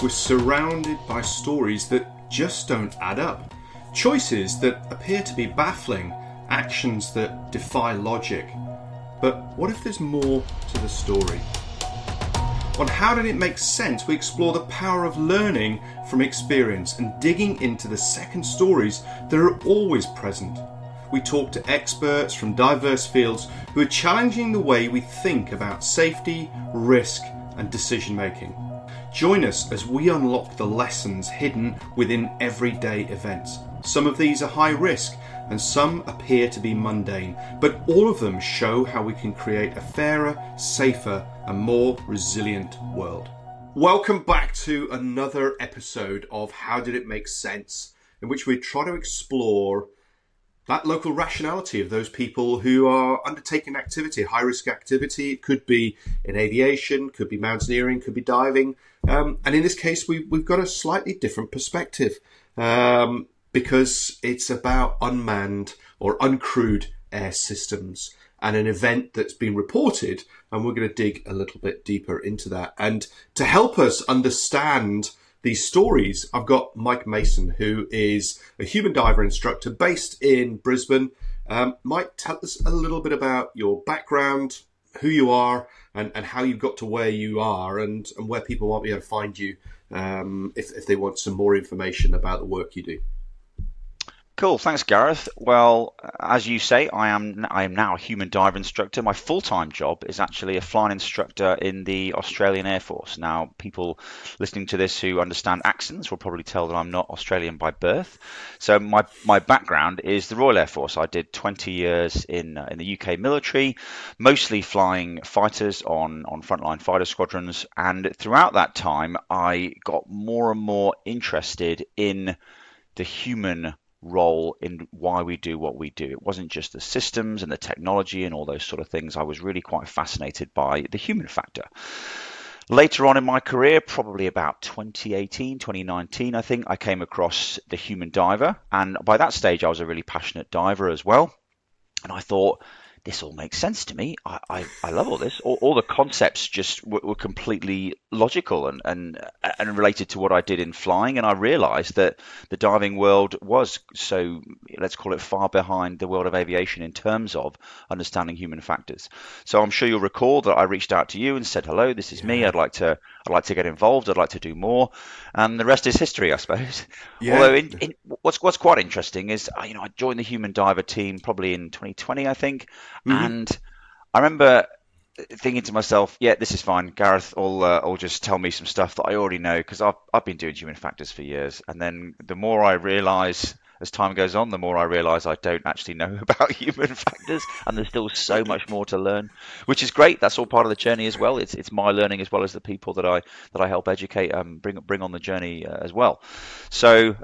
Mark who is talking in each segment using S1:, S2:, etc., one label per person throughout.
S1: we're surrounded by stories that just don't add up. Choices that appear to be baffling, actions that defy logic. But what if there's more to the story? On How Did It Make Sense, we explore the power of learning from experience and digging into the second stories that are always present. We talk to experts from diverse fields who are challenging the way we think about safety, risk, and decision making. Join us as we unlock the lessons hidden within everyday events. Some of these are high risk and some appear to be mundane, but all of them show how we can create a fairer, safer, and more resilient world. Welcome back to another episode of How Did It Make Sense, in which we try to explore that local rationality of those people who are undertaking activity, high-risk activity. It could be in aviation, could be mountaineering, could be diving. And in this case, we've got a slightly different perspective because it's about unmanned or uncrewed air systems and an event that's been reported. And we're going to dig a little bit deeper into that. And to help us understand these stories, I've got Mike Mason, who is a human diver instructor based in Brisbane. Mike, tell us a little bit about your background, who you are, and how you got to where you are, and where people might be able to find you if they want some more information about the work you do.
S2: Cool, thanks, Gareth. Well, as you say, I am now a human diver instructor. My full-time job is actually a flying instructor in the Australian Air Force. Now, people listening to this who understand accents will probably tell that I'm not Australian by birth. So my background is the Royal Air Force. I did 20 years in the UK military, mostly flying fighters on frontline fighter squadrons. And throughout that time, I got more and more interested in the human role in why we do what we do. It wasn't just the systems and the technology and all those sort of things. I was really quite fascinated by the human factor. Later on in my career, probably about 2018, 2019, I think, I came across the human diver. And by that stage, I was a really passionate diver as well. And I thought, this all makes sense to me. I love all this. All the concepts just were completely logical and related to what I did in flying. And I realized that the diving world was so, let's call it, far behind the world of aviation in terms of understanding human factors. So I'm sure you'll recall that I reached out to you and said, hello, this is me. I'd like to get involved. I'd like to do more. And the rest is history, I suppose. Yeah. Although what's quite interesting is, I joined the human diver team probably in 2020, I think. Mm-hmm. And I remember thinking to myself, yeah, this is fine. Gareth will just tell me some stuff that I already know because I've been doing human factors for years. And then the more I realise as time goes on, the more I realise I don't actually know about human factors, and there's still so much more to learn, which is great. That's all part of the journey as well. It's my learning as well as the people that I help educate, bring on the journey as well. So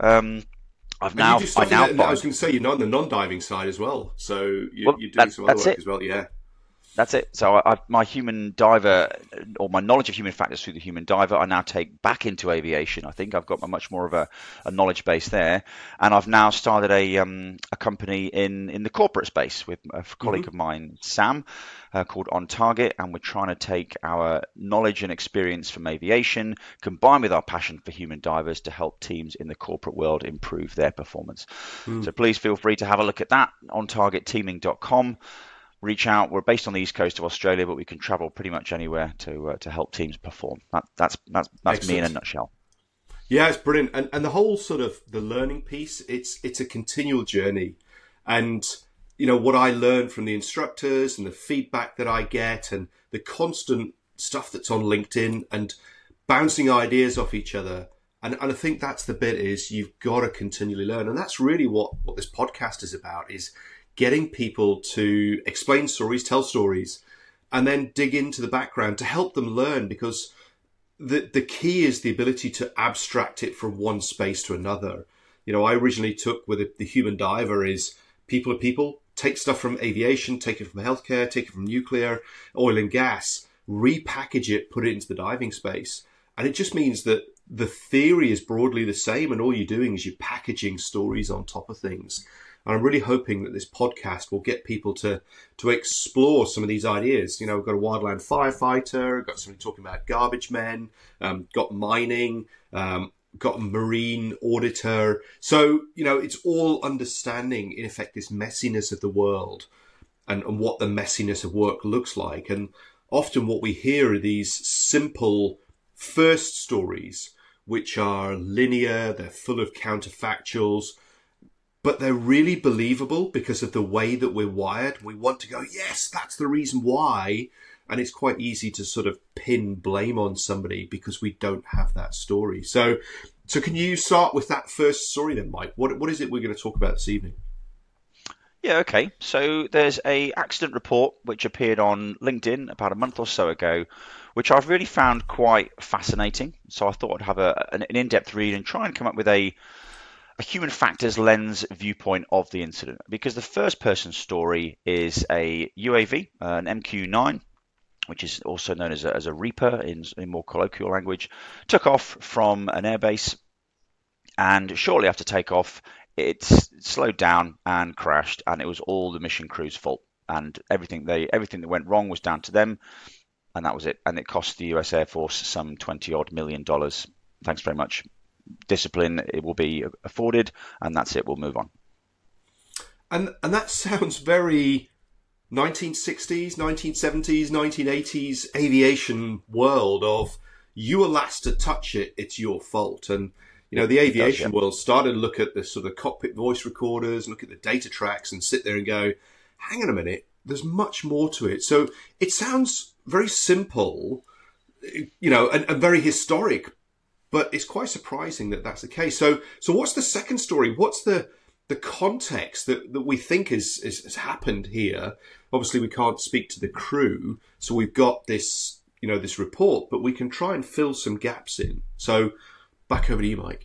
S2: I was going
S1: to say you're not on the non-diving side as well, so you're doing some other work as well. Yeah.
S2: That's it. So my human diver, or my knowledge of human factors through the human diver, I now take back into aviation. I think I've got much more of a knowledge base there, and I've now started a company in the corporate space with a colleague of mine, Sam, called On Target, and we're trying to take our knowledge and experience from aviation, combined with our passion for human divers, to help teams in the corporate world improve their performance. So please feel free to have a look at that on targetteaming.com. Reach out. We're based on the east coast of Australia, but we can travel pretty much anywhere to help teams perform. That's me in a nutshell.
S1: Yeah, it's brilliant. And the whole sort of the learning piece, it's a continual journey. And, what I learn from the instructors and the feedback that I get and the constant stuff that's on LinkedIn and bouncing ideas off each other. And I think that's the bit is you've got to continually learn. And that's really what this podcast is about, is getting people to explain stories, tell stories, and then dig into the background to help them learn, because the key is the ability to abstract it from one space to another. I originally took with the human diver is people are people, take stuff from aviation, take it from healthcare, take it from nuclear, oil and gas, repackage it, put it into the diving space. And it just means that the theory is broadly the same, and all you're doing is you're packaging stories on top of things. And I'm really hoping that this podcast will get people to explore some of these ideas. We've got a wildland firefighter, got somebody talking about garbage men, got mining, got a marine auditor. So, it's all understanding, in effect, this messiness of the world and what the messiness of work looks like. And often what we hear are these simple first stories, which are linear, they're full of counterfactuals, but they're really believable because of the way that we're wired. We want to go, yes, that's the reason why. And it's quite easy to sort of pin blame on somebody because we don't have that story. So can you start with that first story then, Mike? What is it we're going to talk about this evening?
S2: Yeah, okay. So there's a accident report which appeared on LinkedIn about a month or so ago, which I've really found quite fascinating. So I thought I'd have an in-depth read and try and come up with a human factors lens viewpoint of the incident. Because the first person story is a UAV, an MQ-9, which is also known as a Reaper in more colloquial language, took off from an airbase, and shortly after takeoff, it slowed down and crashed, and it was all the mission crew's fault. And everything that went wrong was down to them, and that was it. And it cost the US Air Force some $20-odd million. Thanks very much. Discipline, it will be afforded, and that's it. We'll move on.
S1: And that sounds very 1960s, 1970s, 1980s aviation world of you were last to touch it, it's your fault. And the aviation world started to look at the sort of cockpit voice recorders, look at the data tracks and sit there and go, hang on a minute, there's much more to it. So it sounds very simple, and very historic, but it's quite surprising that that's the case. So what's the second story? What's the context that we think has happened here? Obviously, we can't speak to the crew, so we've got this, this report, but we can try and fill some gaps in. So back over to you, Mike.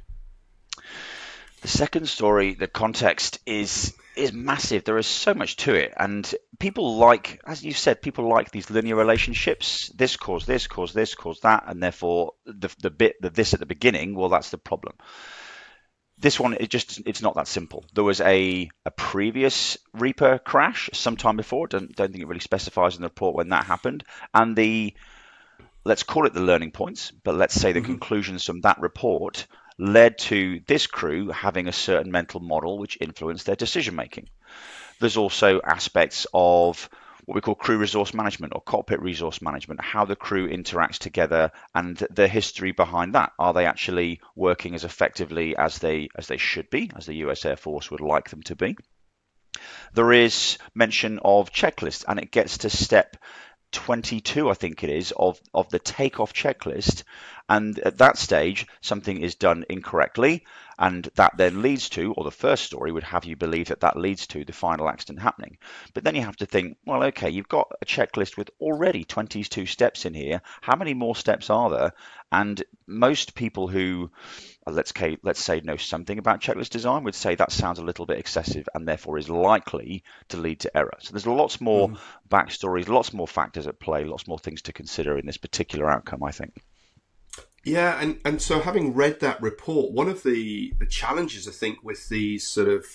S2: The second story, the context is massive. There is so much to it, and people like, as you said, people like these linear relationships. This caused this, caused this, caused that, and therefore the bit that this at the beginning, well, that's the problem. This one, it's not that simple. There was a previous Reaper crash sometime before. Don't think it really specifies in the report when that happened, and let's call it the learning points, but let's say the conclusions from that report led to this crew having a certain mental model which influenced their decision making. There's also aspects of what we call crew resource management or cockpit resource management, how the crew interacts together and the history behind that. Are they actually working as effectively as they should be, as the US Air Force would like them to be? There is mention of checklists, and it gets to step 22, I think it is, of the takeoff checklist. And at that stage, something is done incorrectly, and that then leads to, or the first story would have you believe that leads to the final accident happening. But then you have to think, well, okay, you've got a checklist with already 22 steps in here. How many more steps are there? And most people who, let's say, know something about checklist design would say that sounds a little bit excessive and therefore is likely to lead to error. So there's lots more backstories, lots more factors at play, lots more things to consider in this particular outcome, I think.
S1: Yeah, and so having read that report, one of the challenges, I think, with these sort of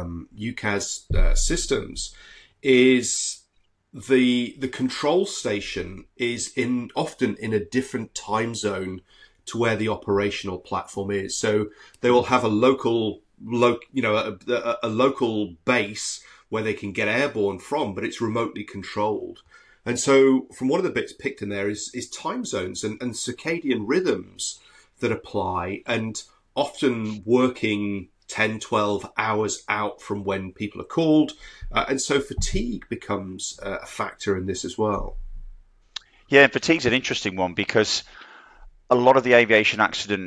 S1: UCAS systems is the control station is often in a different time zone to where the operational platform is. So they will have a local base where they can get airborne from, but it's remotely controlled. And so from one of the bits picked in there is time zones and circadian rhythms that apply, and often working 10, 12 hours out from when people are called. And so fatigue becomes a factor in this as well.
S2: Yeah, fatigue's an interesting one because a lot of the aviation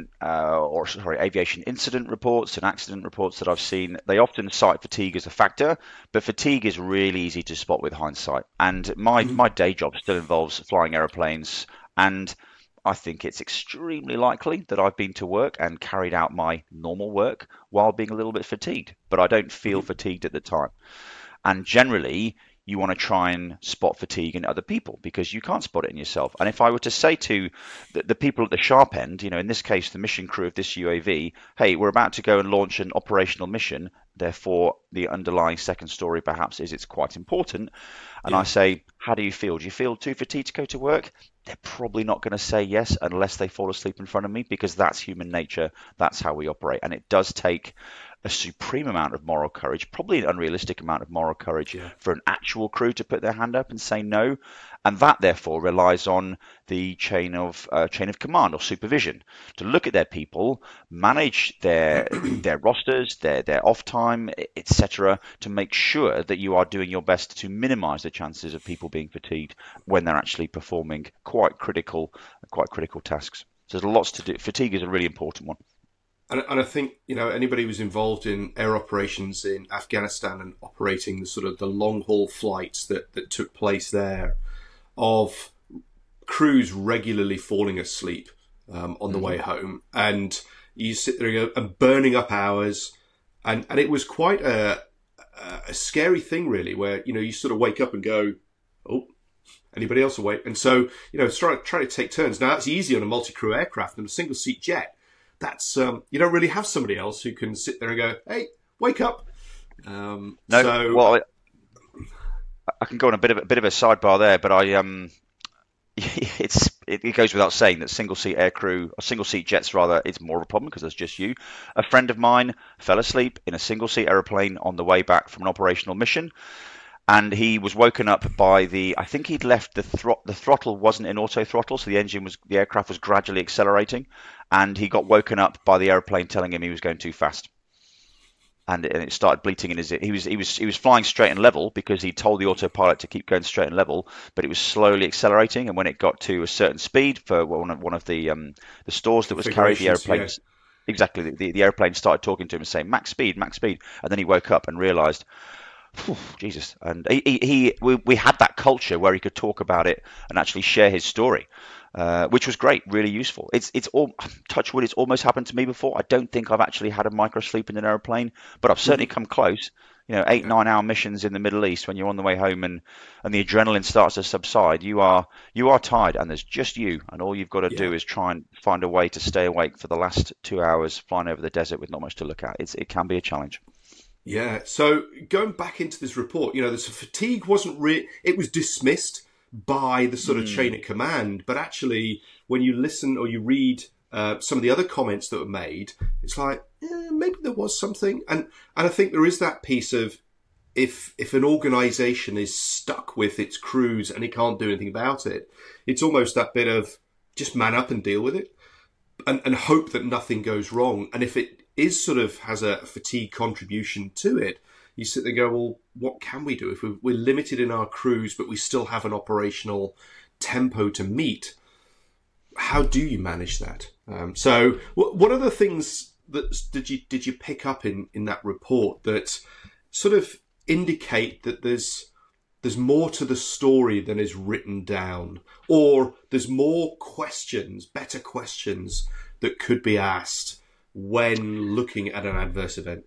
S2: incident reports and accident reports that I've seen, they often cite fatigue as a factor, but fatigue is really easy to spot with hindsight. And my day job still involves flying aeroplanes, and I think it's extremely likely that I've been to work and carried out my normal work while being a little bit fatigued, but I don't feel fatigued at the time. And generally, you want to try and spot fatigue in other people because you can't spot it in yourself. And if I were to say to the people at the sharp end, in this case, the mission crew of this UAV, hey, we're about to go and launch an operational mission, therefore the underlying second story perhaps is it's quite important. And I say, how do you feel? Do you feel too fatigued to go to work? They're probably not going to say yes unless they fall asleep in front of me, because that's human nature. That's how we operate. And it does take a supreme amount of moral courage, probably an unrealistic amount of moral courage for an actual crew to put their hand up and say no. And that therefore relies on the chain of command or supervision to look at their people, manage their rosters, their off time, etc., to make sure that you are doing your best to minimize the chances of people being fatigued when they're actually performing quite critical tasks. So there's lots to do. Fatigue is a really important one.
S1: And I think, anybody who's involved in air operations in Afghanistan and operating the long haul flights that took place there, of crews regularly falling asleep on the way home, and you sit there and burning up hours, and it was quite a scary thing, really, where you sort of wake up and go, oh, anybody else awake? And so try to take turns. Now that's easy on a multi-crew aircraft and a single seat jet. That's you don't really have somebody else who can sit there and go, hey, wake up.
S2: No, well, I can go on a bit of a sidebar there, but it goes without saying that single seat jets rather, it's more of a problem because there's just you. A friend of mine fell asleep in a single seat aeroplane on the way back from an operational mission, and he was woken up by I think he'd left the throttle wasn't in auto throttle, so the aircraft was gradually accelerating, and he got woken up by the airplane telling him he was going too fast. And it started bleating in his ear. He was flying straight and level because he told the autopilot to keep going straight and level, but it was slowly accelerating. And when it got to a certain speed for one of the stores that was carried, the airplane exactly the airplane started talking to him and saying max speed, and then he woke up and realised, Jesus. And we had that culture where he could talk about it and actually share his story. Which was great, really useful. It's all touch wood. It's almost happened to me before. I don't think I've actually had a micro sleep in an airplane, but I've certainly come close. 8-9 hour missions in the Middle East when you're on the way home and the adrenaline starts to subside. You are tired, and there's just you, and all you've got to do is try and find a way to stay awake for the last 2 hours flying over the desert with not much to look at. It can be a challenge.
S1: Yeah. So going back into this report, the fatigue wasn't it was dismissed by the sort of chain of command, but actually when you listen or you read some of the other comments that were made, it's like maybe there was something, and I think there is that piece of if an organisation is stuck with its crews and it can't do anything about it, it's almost that bit of just man up and deal with it and hope that nothing goes wrong. And if it is sort of has a fatigue contribution to it, you sit there and go, well, what can we do? If we're limited in our crews, but we still have an operational tempo to meet, how do you manage that? So what other things that did you pick up in that report that sort of indicate that there's more to the story than is written down, or there's more questions, better questions that could be asked when looking at an adverse event?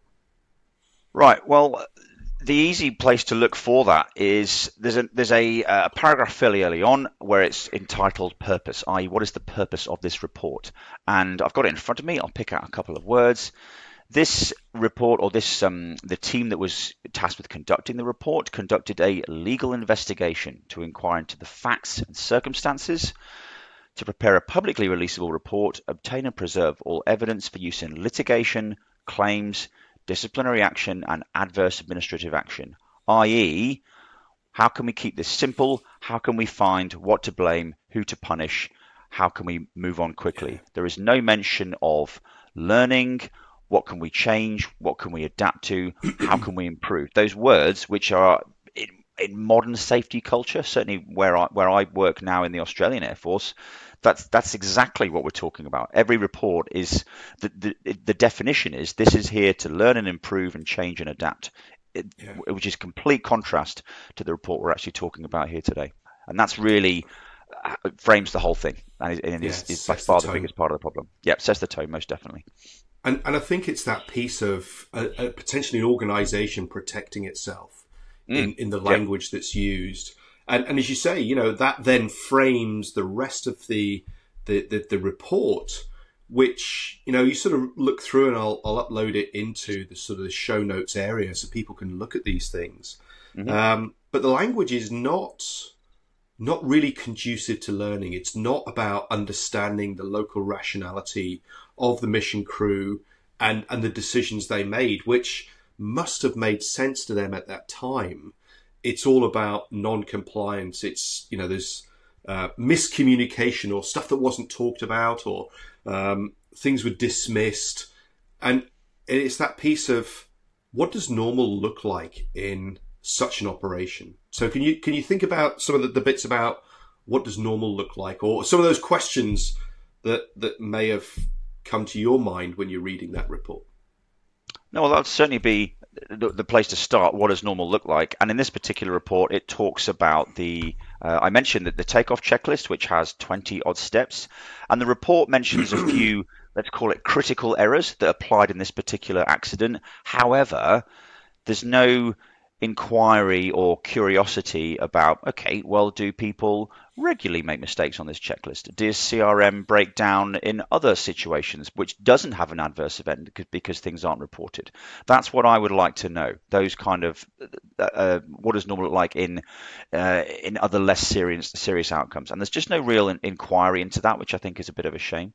S2: Right. Well, the easy place to look for that is there's a paragraph fairly early on where it's entitled purpose, i.e. what is the purpose of this report? And I've got it in front of me. I'll pick out a couple of words. This report, or the team that was tasked with conducting the report, conducted a legal investigation to inquire into the facts and circumstances, to prepare a publicly releasable report, obtain and preserve all evidence for use in litigation, claims, disciplinary action, and adverse administrative action, i.e., how can we keep this simple? How can we find what to blame, who to punish? How can we move on quickly? There is no mention of learning. What can we change? What can we adapt to? How can we improve? Those words, which are in modern safety culture, certainly where I work now in the Australian Air Force, that's exactly what we're talking about. Every report is the definition is this is here to learn and improve and change and adapt, which is complete contrast to the report we're actually talking about here today. And that's really frames the whole thing, and is by far the biggest part of the problem. Yep, sets the tone, most definitely.
S1: And I think it's that piece of potentially an organisation protecting itself in the language that's used. And as you say, you know, that then frames the rest of the report, which, you know, you sort of look through, and I'll upload it into the sort of the show notes area so people can look at these things. But the language is not really conducive to learning. It's not about understanding the local rationality of the mission crew and the decisions they made, which must have made sense to them at that time. It's all about non-compliance. It's, you know, there's miscommunication or stuff that wasn't talked about, or things were dismissed. And it's that piece of, what does normal look like in such an operation? So can you think about some of the bits about what does normal look like, or some of those questions that may have come to your mind when you're reading that report?
S2: No, well, that would certainly be the place to start. What does normal look like? And in this particular report, it talks about I mentioned that the takeoff checklist, which has 20 odd steps, and the report mentions a few, let's call it critical errors that applied in this particular accident. However, there's no inquiry or curiosity about, okay, well, do people regularly make mistakes on this checklist? Does CRM break down in other situations which doesn't have an adverse event because things aren't reported? That's what I would like to know. Those kind of what does normal look like in other less serious outcomes? And there's just no real inquiry into that, which I think is a bit of a shame.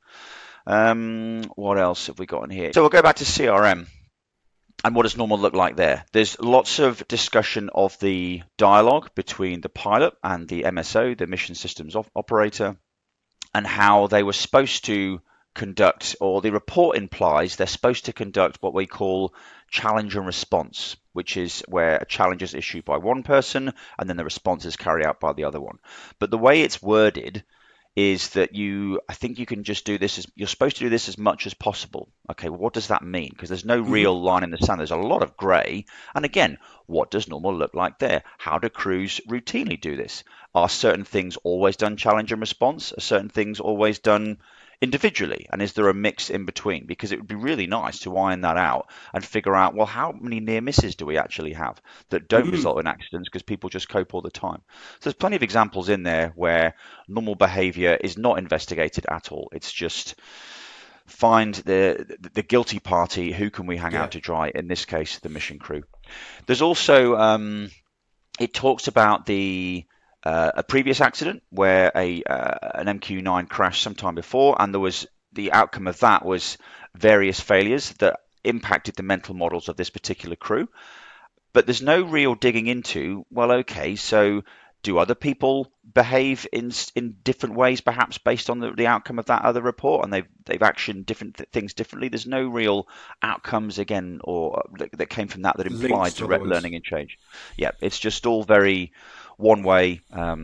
S2: What else have we got in here? So we'll go back to CRM. And what does normal look like there? There's lots of discussion of the dialogue between the pilot and the MSO, the mission systems operator, and how they were supposed to conduct, or the report implies they're supposed to conduct what we call challenge and response, which is where a challenge is issued by one person and then the response is carried out by the other one. But the way it's worded is that I think you can just do this you're supposed to do this as much as possible. Okay, well, what does that mean? Because there's no real line in the sand. There's a lot of grey. And again, what does normal look like there? How do crews routinely do this? Are certain things always done challenge and response? Are certain things always done individually? And is there a mix in between? Because it would be really nice to iron that out and figure out, well, how many near misses do we actually have that don't result in accidents because people just cope all the time? So there's plenty of examples in there where normal behavior is not investigated at all. It's just find the guilty party, who can we hang out to dry, in this case the mission crew. There's also it talks about a previous accident where an MQ-9 crashed sometime before, and the outcome of that was various failures that impacted the mental models of this particular crew. But there's no real digging into, well, okay, so do other people behave in different ways, perhaps based on the outcome of that other report, and they've actioned different things differently? There's no real outcomes again, or that came from that implied direct learning and change. Yeah, it's just all very one-way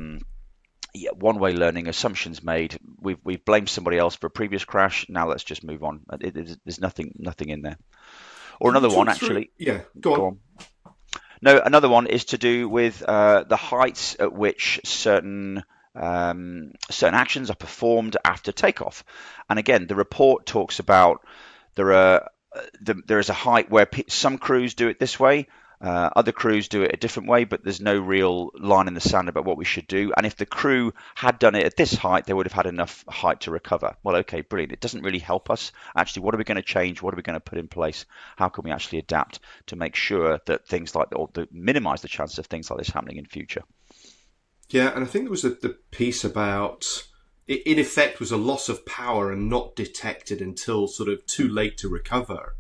S2: learning, assumptions made. We've blamed somebody else for a previous crash. Now let's just move on. There's nothing in there. Or another one, actually.
S1: Yeah, go on.
S2: No, another one is to do with the heights at which certain actions are performed after takeoff. And again, the report talks about there is a height where some crews do it this way. Other crews do it a different way, but there's no real line in the sand about what we should do. And if the crew had done it at this height, they would have had enough height to recover. Well, okay, brilliant. It doesn't really help us. Actually, what are we going to change? What are we going to put in place? How can we actually adapt to make sure that things like, or to minimize the chances of things like this happening in future?
S1: Yeah, and I think there was the piece about, in effect, was a loss of power and not detected until sort of too late to recover.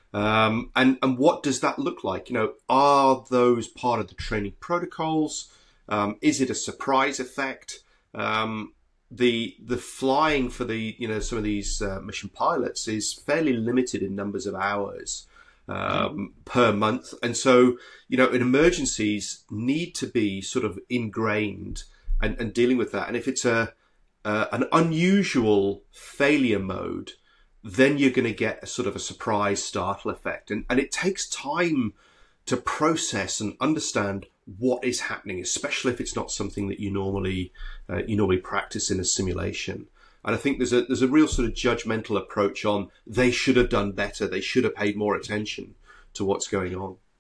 S1: And what does that look like? You know, are those part of the training protocols? Is it a surprise effect? The flying for some of these mission pilots is fairly limited in numbers of hours per month, and so in emergencies need to be sort of ingrained and dealing with that. And if it's an unusual failure mode, then you're going to get a sort of a surprise startle effect. And it takes time to process and understand what is happening, especially if it's not something that you normally practice in a simulation. And I think there's a real sort of judgmental approach on, they should have done better, they should have paid more attention to what's going on.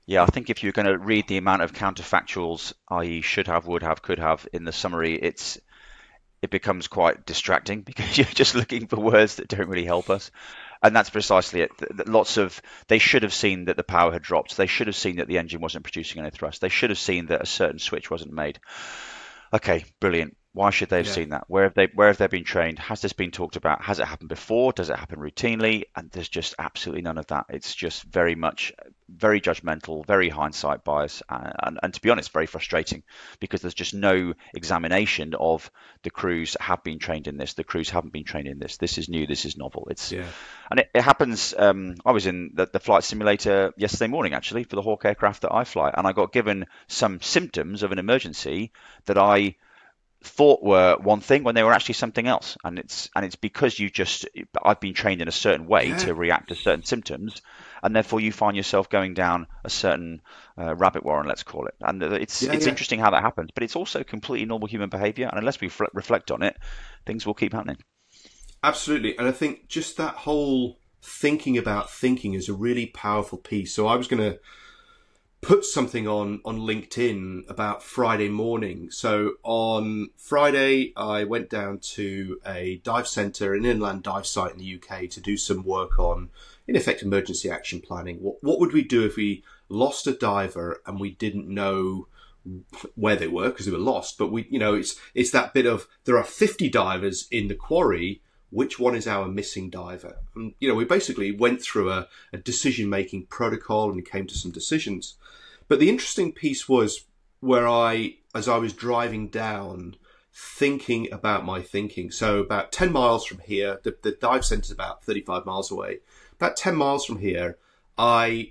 S2: Yeah, I think if you're going to read the amount of counterfactuals, i.e., should have, would have, could have, in the summary, it becomes quite distracting because you're just looking for words that don't really help us. And that's precisely it. Lots of they should have seen that the power had dropped. They should have seen that the engine wasn't producing any thrust. They should have seen that a certain switch wasn't made. Okay, brilliant. Why should they have
S1: Yeah.
S2: seen that? Where have they been trained? Has this been talked about? Has it happened before? Does it happen routinely? And there's just absolutely none of that. It's just very much very judgmental, very hindsight bias, and to be honest, very frustrating because there's just no examination of the crews have been trained in this, the crews haven't been trained in this. This is new, this is novel.
S1: Yeah.
S2: And it happens. I was in the flight simulator yesterday morning actually for the Hawk aircraft that I fly, and I got given some symptoms of an emergency that I thought were one thing when they were actually something else, and it's because I've been trained in a certain way
S1: Yeah.
S2: to react to certain symptoms, and therefore you find yourself going down a certain rabbit warren, let's call it. And it's
S1: Yeah.
S2: it's
S1: Yeah.
S2: interesting how that happens, but it's also completely normal human behavior, and unless we reflect on it, things will keep happening.
S1: Absolutely. And I think just that whole thinking about thinking is a really powerful piece. So I was going to put something on LinkedIn about Friday morning. So on Friday, I went down to a dive centre, an inland dive site in the UK, to do some work on, in effect, emergency action planning. What would we do if we lost a diver and we didn't know where they were because they were lost? But it's that bit of there are 50 divers in the quarry. Which one is our missing diver? And, we basically went through a decision-making protocol and came to some decisions. But the interesting piece was where as I was driving down, thinking about my thinking. So about 10 miles from here, the dive centre is about 35 miles away. About 10 miles from here, I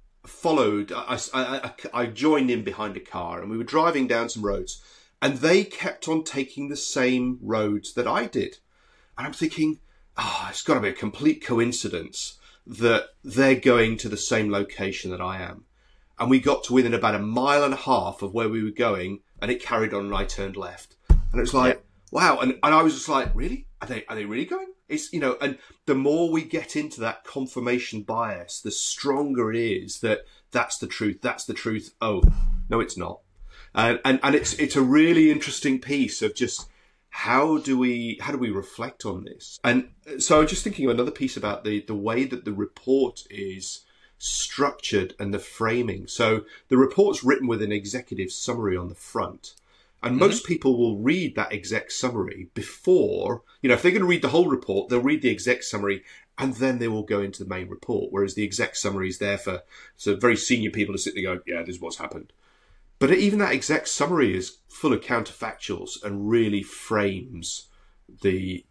S1: I joined in behind a car and we were driving down some roads and they kept on taking the same roads that I did. And I'm thinking, it's got to be a complete coincidence that they're going to the same location that I am. And we got to within about a mile and a half of where we were going, and it carried on, and I turned left. And it was like,
S2: Yeah.
S1: wow. And I was just like, really? Are they really going? And the more we get into that confirmation bias, the stronger it is that that's the truth. That's the truth. Oh, no, it's not. And it's a really interesting piece of just, how do we reflect on this? And so I was just thinking of another piece about the way that the report is structured and the framing. So the report's written with an executive summary on the front. And most people will read that exec summary before, if they're going to read the whole report, they'll read the exec summary and then they will go into the main report. Whereas the exec summary is there for very senior people to sit there and go, yeah, this is what's happened. But even that exec summary is full of counterfactuals and really frames the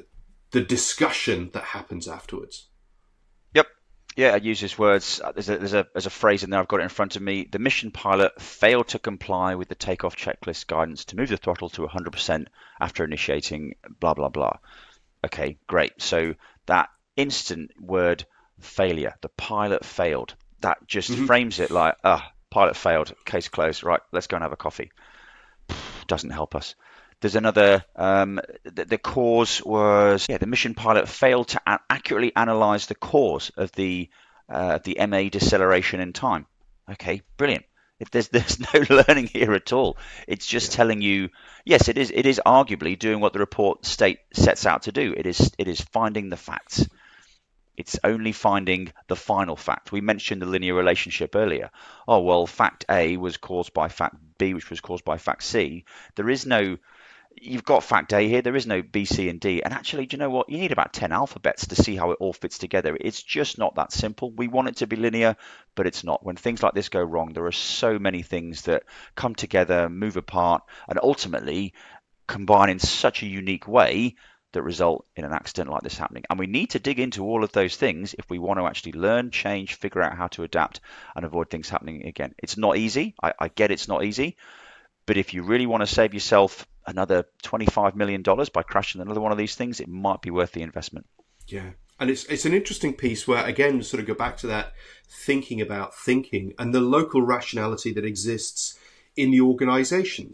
S1: discussion that happens afterwards.
S2: Yep. Yeah, it uses words. There's a phrase in there. I've got it in front of me. The mission pilot failed to comply with the takeoff checklist guidance to move the throttle to 100% after initiating blah blah blah. Okay, great. So that instant word failure, the pilot failed. That just frames it like, pilot failed, case closed. Right, let's go and have a coffee. Doesn't help us. There's another, the cause was, the mission pilot failed to accurately analyze the cause of the MA deceleration in time. Okay, brilliant. If there's no learning here at all. It's just telling you, yes, it is arguably doing what the report sets out to do. It is finding the facts. It's only finding the final fact. We mentioned the linear relationship earlier. Oh, well, fact A was caused by fact B, which was caused by fact C. You've got fact A here. There is no B, C, and D. And actually, do you know what? You need about 10 alphabets to see how it all fits together. It's just not that simple. We want it to be linear, but it's not. When things like this go wrong, there are so many things that come together, move apart, and ultimately combine in such a unique way that result in an accident like this happening. And we need to dig into all of those things if we want to actually learn, change, figure out how to adapt and avoid things happening again. It's not easy. I get it's not easy. But if you really want to save yourself another $25 million by crashing another one of these things, it might be worth the investment.
S1: Yeah. And it's an interesting piece where, again, sort of go back to that thinking about thinking and the local rationality that exists in the organisations.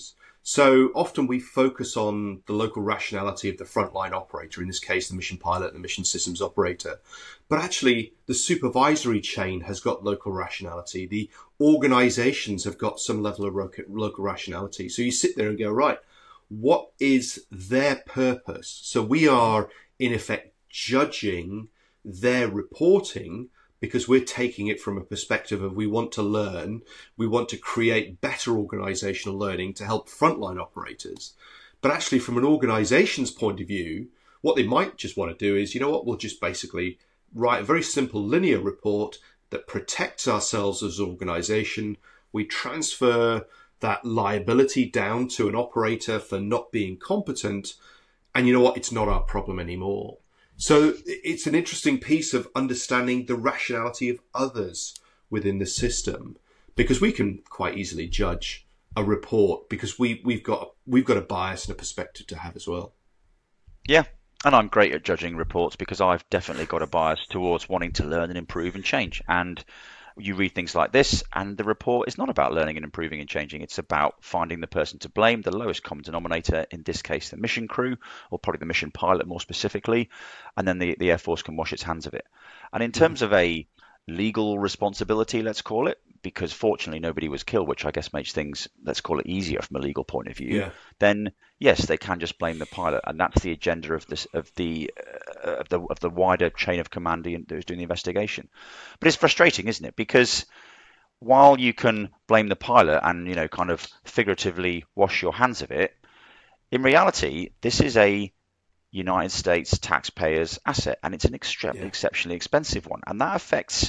S1: So often we focus on the local rationality of the frontline operator, in this case, the mission pilot, the mission systems operator. But actually, the supervisory chain has got local rationality. The organizations have got some level of local rationality. So you sit there and go, right, what is their purpose? So we are, in effect, judging their reporting because we're taking it from a perspective of we want to learn, we want to create better organizational learning to help frontline operators. But actually, from an organization's point of view, what they might just want to do is, you know what, we'll just basically write a very simple linear report that protects ourselves as an organization. We transfer that liability down to an operator for not being competent. And you know what, it's not our problem anymore. So it's an interesting piece of understanding the rationality of others within the system, because we can quite easily judge a report because we've got a bias and a perspective to have as well.
S2: Yeah, and I'm great at judging reports because I've definitely got a bias towards wanting to learn and improve and change. And you read things like this, and the report is not about learning and improving and changing. It's about finding the person to blame, the lowest common denominator, in this case, the mission crew, or probably the mission pilot more specifically, and then the Air Force can wash its hands of it. And in terms of a legal responsibility, let's call it, because fortunately nobody was killed, which I guess makes things, let's call it, easier from a legal point of view.
S1: Yeah.
S2: Then yes, they can just blame the pilot, and that's the agenda of the wider chain of command who's doing the investigation. But it's frustrating, isn't it? Because while you can blame the pilot and kind of figuratively wash your hands of it, in reality, this is a United States taxpayers' asset, and it's an exceptionally expensive one, and that affects,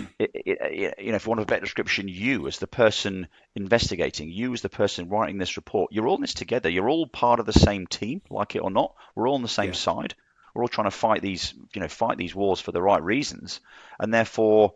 S2: for want of a better description, you as the person investigating, you as the person writing this report. You're all in this together. You're all part of the same team, like it or not. We're all on the same side. We're all trying to fight these wars for the right reasons, and therefore,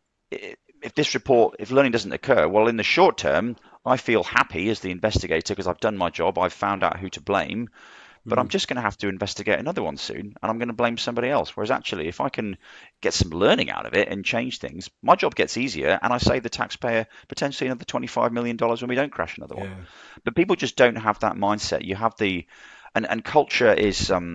S2: if learning doesn't occur, well, in the short term, I feel happy as the investigator because I've done my job. I've found out who to blame. But I'm just going to have to investigate another one soon, and I'm going to blame somebody else. Whereas actually, if I can get some learning out of it and change things, my job gets easier, and I save the taxpayer potentially another $25 million when we don't crash another one. But people just don't have that mindset. You have and culture is a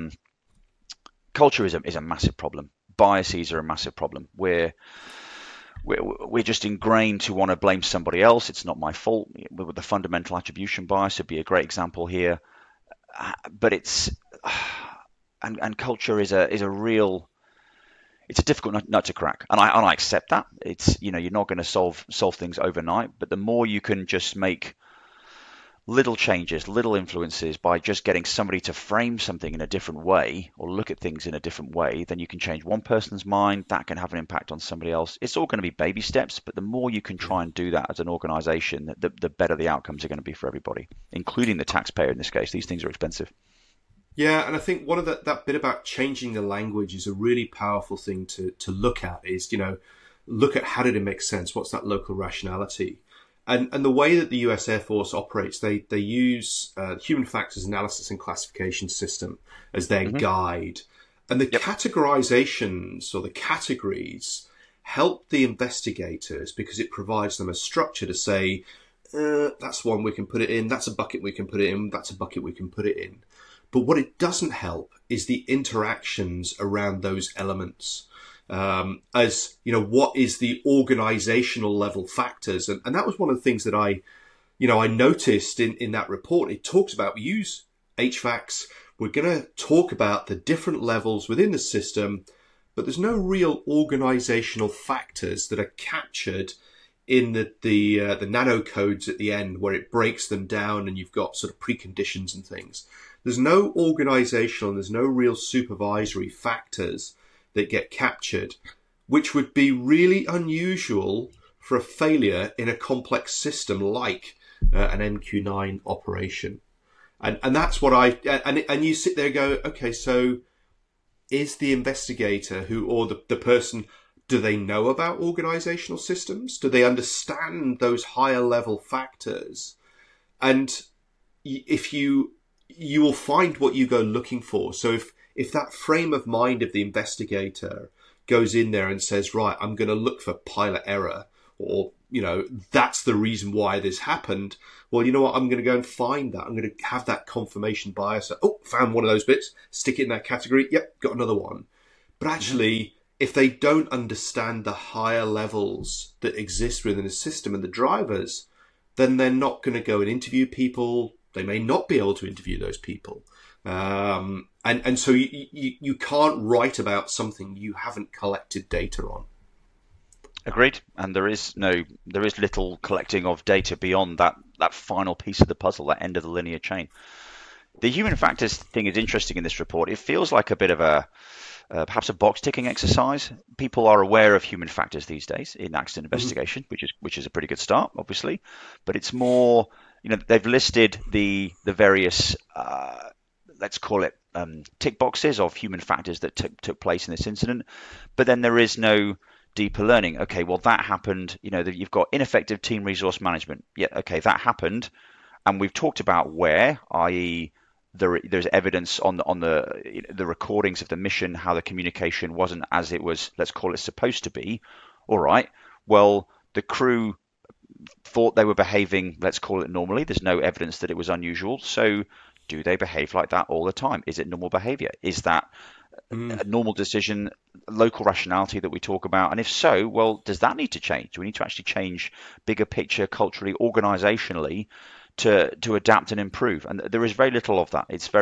S2: massive problem. Biases are a massive problem. We're just ingrained to want to blame somebody else. It's not my fault. With the fundamental attribution bias would be a great example here. But it's culture is a real, it's a difficult nut to crack, and I accept that. It's you're not going to solve things overnight, but the more you can just make little changes, little influences by just getting somebody to frame something in a different way or look at things in a different way, then you can change one person's mind. That can have an impact on somebody else. It's all going to be baby steps, but the more you can try and do that as an organization, the better the outcomes are going to be for everybody, including the taxpayer in this case. These things are expensive.
S1: Yeah, and I think one of that bit about changing the language is a really powerful thing to look at is, look at how did it make sense? What's that local rationality? And the way that the US Air Force operates, they use human factors analysis and classification system as their guide. And the categorizations or the categories help the investigators because it provides them a structure to say, that's one we can put it in, that's a bucket we can put it in, that's a bucket we can put it in. But what it doesn't help is the interactions around those elements. What is the organizational level factors? And that was one of the things that I noticed in that report. It talks about, we use HVACs. We're going to talk about the different levels within the system, but there's no real organizational factors that are captured in the nano codes at the end where it breaks them down and you've got sort of preconditions and things. There's no organizational and there's no real supervisory factors that get captured, which would be really unusual for a failure in a complex system like an MQ-9 operation. And that's what and you sit there and go, okay, so is the investigator or the person, do they know about organizational systems? Do they understand those higher level factors? And if you will find what you go looking for. So if that frame of mind of the investigator goes in there and says, right, I'm going to look for pilot error or that's the reason why this happened. Well, you know what? I'm going to go and find that. I'm going to have that confirmation bias. Oh, found one of those bits. Stick it in that category. Yep, got another one. But actually, if they don't understand the higher levels that exist within the system and the drivers, then they're not going to go and interview people. They may not be able to interview those people. And so you can't write about something you haven't collected data on.
S2: Agreed. And there is little collecting of data beyond that final piece of the puzzle, that end of the linear chain. The human factors thing is interesting in this report. It feels like a bit of perhaps a box ticking exercise. People are aware of human factors these days in accident investigation, which is a pretty good start, obviously. But it's more, they've listed the various let's call it tick boxes of human factors that took place in this incident. But then there is no deeper learning. Okay, well, that happened. You've got ineffective team resource management. Yeah, okay, that happened. And we've talked about where, i.e., there's evidence on the recordings of the mission, how the communication wasn't as it was, let's call it, supposed to be. All right, well, the crew thought they were behaving, let's call it, normally. There's no evidence that it was unusual. So do they behave like that all the time? Is it normal behavior? Is that a normal decision, local rationality that we talk about? And if so, well, does that need to change? Do we need to actually change bigger picture, culturally, organizationally, to adapt and improve? And there is very little of that. It's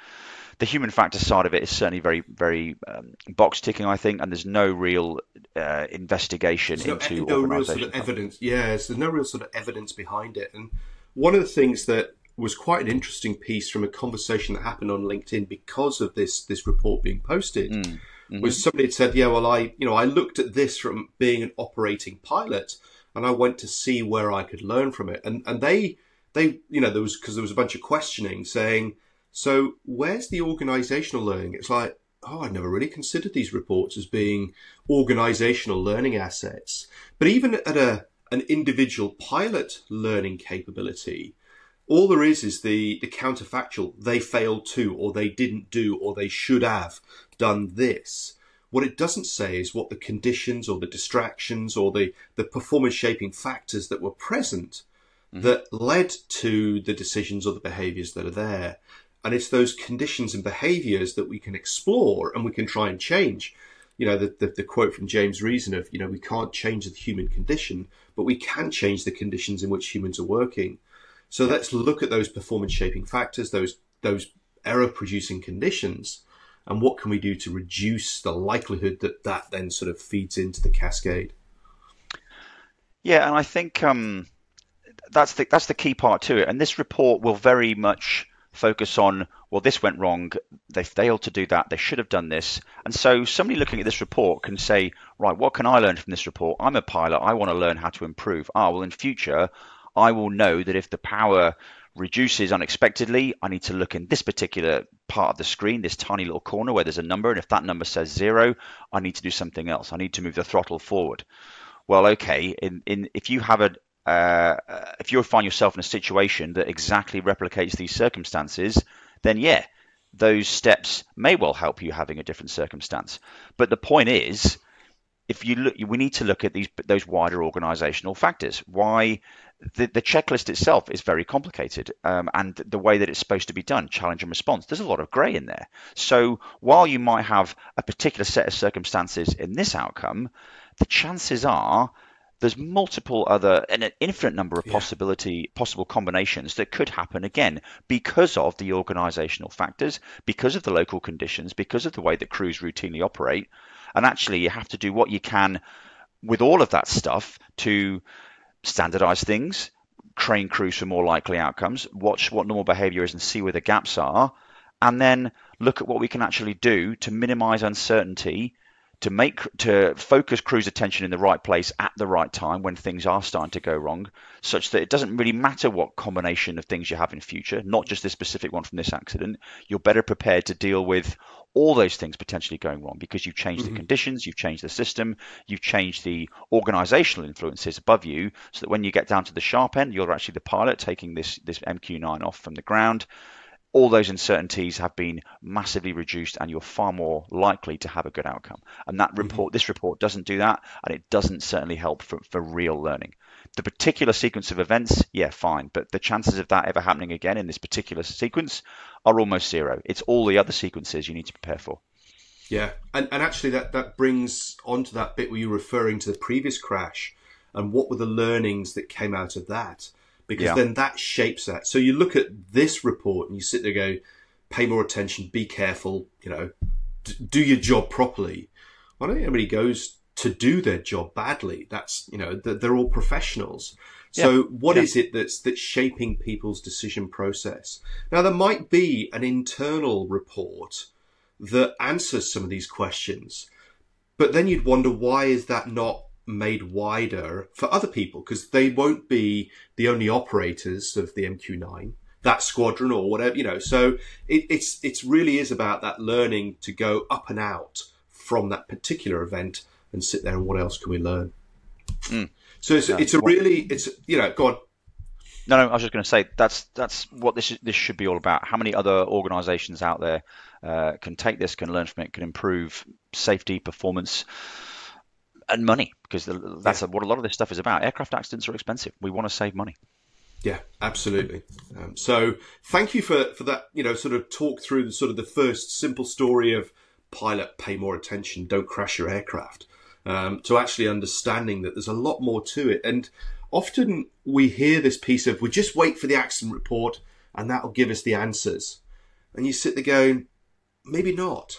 S2: the human factor side of it is certainly very, very box ticking, I think, and there's no real investigation into
S1: no real sort of evidence. Yes, there's no real sort of evidence behind it. And one of the things that was quite an interesting piece from a conversation that happened on LinkedIn because of this report being posted was somebody had said, yeah, well, I looked at this from being an operating pilot and I went to see where I could learn from it. And they there was a bunch of questioning saying, so where's the organizational learning? It's like, I'd never really considered these reports as being organizational learning assets. But even at an individual pilot learning capability, all there is the counterfactual. They failed to, or they didn't do, or they should have done this. What it doesn't say is what the conditions or the distractions or the performance shaping factors that were present that led to the decisions or the behaviors that are there. And it's those conditions and behaviors that we can explore and we can try and change. The quote from James Reason of, we can't change the human condition, but we can change the conditions in which humans are working. So let's look at those performance shaping factors, those error producing conditions, and what can we do to reduce the likelihood that then sort of feeds into the cascade.
S2: Yeah, and I think that's the key part to it. And this report will very much focus on, well, this went wrong, they failed to do that, they should have done this. And so somebody looking at this report can say, right, what can I learn from this report? I'm a pilot, I want to learn how to improve. Well, in future, I will know that if the power reduces unexpectedly, I need to look in this particular part of the screen, this tiny little corner where there's a number, and if that number says 0, I need to do something else. I need to move the throttle forward. Well, okay, if you have if you find yourself in a situation that exactly replicates these circumstances, then yeah, those steps may well help you having a different circumstance. But the point is, we need to look at those wider organizational factors. Why the checklist itself is very complicated, and the way that it's supposed to be done, challenge and response, there's a lot of grey in there. So while you might have a particular set of circumstances in this outcome, the chances are there's multiple other and an infinite number of possible combinations that could happen again because of the organizational factors, because of the local conditions, because of the way that crews routinely operate. And actually, you have to do what you can with all of that stuff to standardize things, train crews for more likely outcomes, watch what normal behavior is and see where the gaps are, and then look at what we can actually do to minimize uncertainty, to focus crews' attention in the right place at the right time when things are starting to go wrong, such that it doesn't really matter what combination of things you have in future, not just this specific one from this accident. You're better prepared to deal with all those things potentially going wrong because you've changed the conditions, you've changed the system, you've changed the organizational influences above you, so that when you get down to the sharp end, you're actually the pilot taking this MQ-9 off from the ground. all those uncertainties have been massively reduced, and you're far more likely to have a good outcome. And this report doesn't do that, and it doesn't certainly help for real learning. The particular sequence of events, yeah, fine, but the chances of that ever happening again in this particular sequence are almost zero. It's all the other sequences you need to prepare for.
S1: Yeah, and actually that brings on to that bit where you're referring to the previous crash, and what were the learnings that came out of that? Because then that shapes that. So you look at this report and you sit there and go, pay more attention, be careful, do your job properly. Well, I don't think anybody goes to do their job badly. That's, they're all professionals. So what is it that's shaping people's decision process? Now, there might be an internal report that answers some of these questions, but then you'd wonder, why is that not made wider for other people? Because they won't be the only operators of the MQ-9, that squadron or whatever, so it's really is about that learning to go up and out from that particular event and sit there and what else can we learn. So go on.
S2: No, I was just going to say that's what this should be all about. How many other organizations out there can take this, can learn from it, can improve safety, performance, and money, because that's what a lot of this stuff is about. Aircraft accidents are expensive. We want to save money.
S1: Yeah, absolutely. So thank you for that, sort of talk through the first simple story of pilot, pay more attention, don't crash your aircraft, to actually understanding that there's a lot more to it. And often we hear this piece of, we just wait for the accident report and that'll give us the answers. And you sit there going, maybe not.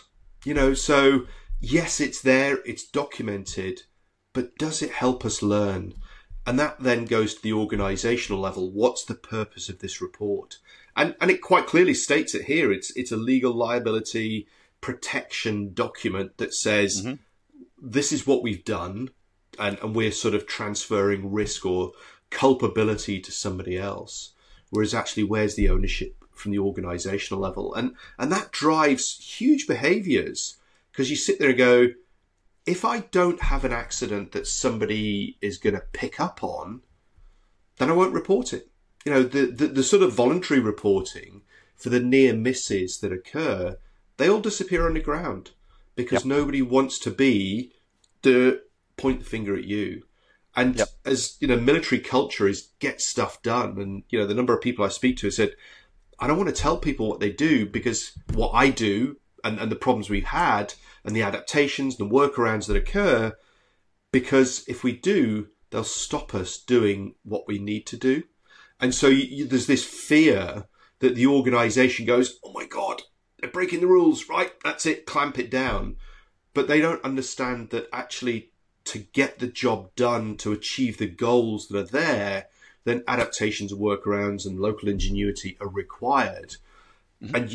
S1: So yes, it's there, it's documented, but does it help us learn? And that then goes to the organisational level. What's the purpose of this report? And it quite clearly states it here. It's a legal liability protection document that says this is what we've done, and we're sort of transferring risk or culpability to somebody else. Whereas actually, where's the ownership from the organisational level? And that drives huge behaviours, because you sit there and go, if I don't have an accident that somebody is going to pick up on, then I won't report it. The sort of voluntary reporting for the near misses that occur, they all disappear underground, because nobody wants to be the point the finger at you. And as military culture is get stuff done. And, the number of people I speak to have said, I don't want to tell people what they do, because what I do and the problems we've had and the adaptations, the workarounds that occur, because if we do, they'll stop us doing what we need to do. And so there's this fear that the organisation goes, oh my God, they're breaking the rules, right? That's it, clamp it down. But they don't understand that actually to get the job done, to achieve the goals that are there, then adaptations and workarounds and local ingenuity are required. And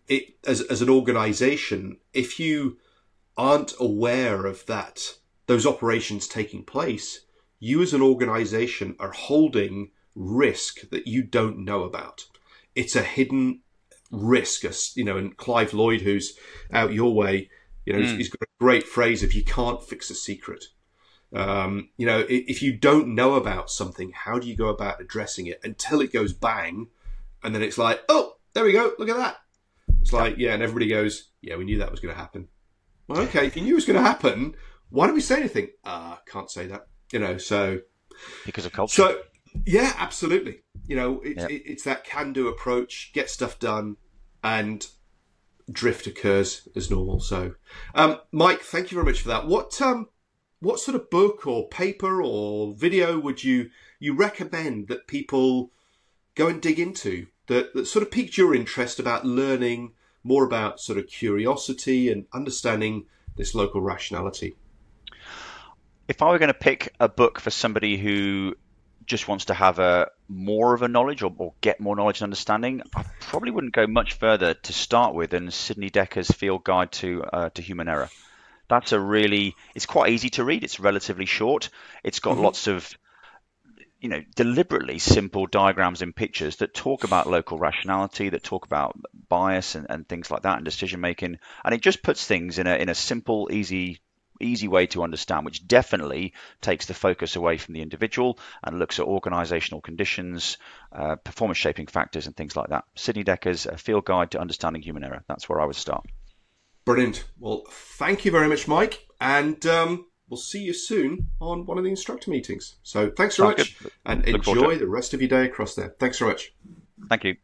S1: as an organisation, if you aren't aware of those operations taking place, you as an organisation are holding risk that you don't know about. It's a hidden risk, and Clive Lloyd, who's out your way, he's got a great phrase of, you can't fix a secret. If you don't know about something, how do you go about addressing it until it goes bang? And then it's like, oh, there we go, look at that. It's like, and everybody goes, yeah, we knew that was going to happen. Well, okay, if you knew it was going to happen, why don't we say anything? Can't say that, so.
S2: Because of culture.
S1: So, yeah, absolutely. It's that can-do approach, get stuff done, and drift occurs as normal. So, Mike, thank you very much for that. What sort of book or paper or video would you recommend that people go and dig into that sort of piqued your interest about learning more about sort of curiosity and understanding this local rationality?
S2: If I were going to pick a book for somebody who just wants to have more of a knowledge or get more knowledge and understanding, I probably wouldn't go much further to start with than Sidney Decker's Field Guide to Human Error. That's it's quite easy to read. It's relatively short. It's got lots of, deliberately simple diagrams and pictures that talk about local rationality, that talk about bias and things like that, and decision making. And it just puts things in a simple, easy easy way to understand, which definitely takes the focus away from the individual and looks at organisational conditions, performance shaping factors and things like that. Sidney Dekker's A Field Guide to Understanding Human Error. That's where I would start.
S1: Brilliant. Well, thank you very much, Mike. And we'll see you soon on one of the instructor meetings. So thanks very much. And enjoy the rest of your day across there. Thanks very much.
S2: Thank you.